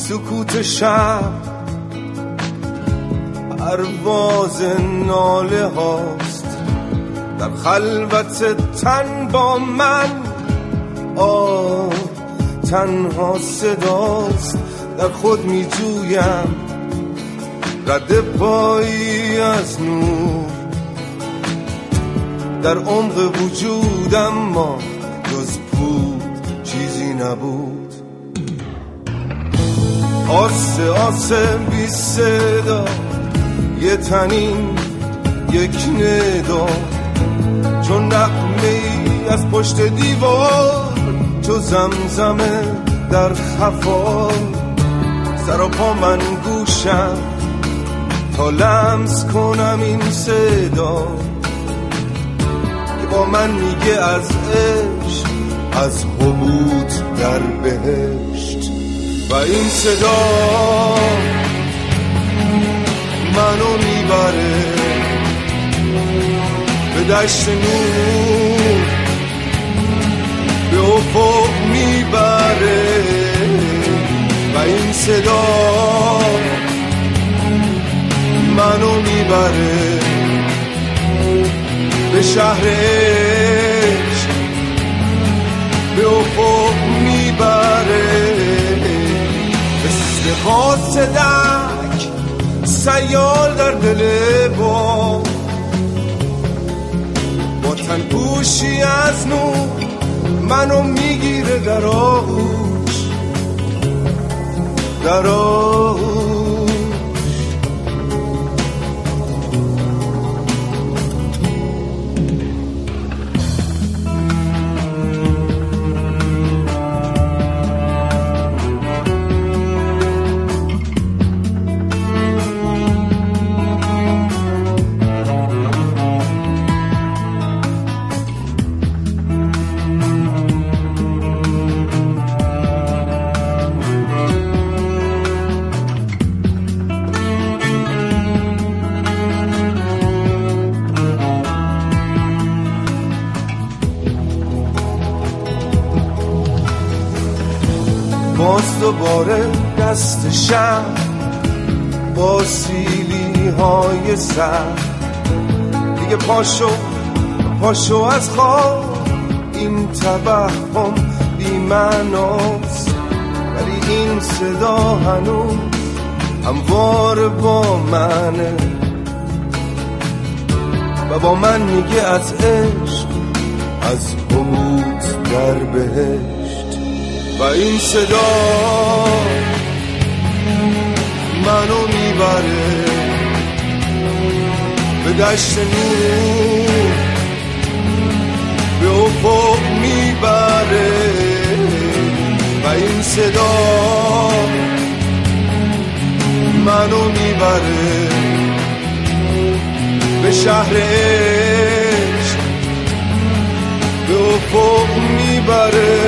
سکوت شب پرواز ناله هاست، در خلوت تن با من تنها صداست. در خود می جویم رد پایی از نور، در عمق وجودم ما جز پود چیزی نبود. آسه بی صدا، یه تنین یک ندا، چون نغمه ای از پشت دیوار، چو زمزمه در خفا. سر و پا من گوشم تا لمس کنم این صدا که با من میگه از عشق، از حبوط در بهشت. و این صدا منو میبره به دشت نور، به افق میبره. و این صدا منو میبره به شهر عشق، به افق میبره. مثل قاصدک سیال در دل با تن پوشی از نور، منو میگیره در آغوش، در آغوش. باز دوباره دست شب با سیلی های سر، دیگه پاشو از خواب. این توهم بی معناست، ولی این صدا هنوز هموار با منه و با من میگه از عشق، از حبوط در بهشت. و این صدا منو میبره به دشت نور، به افق میبره. و این صدا منو میبره به شهر عشق، به افق میبره.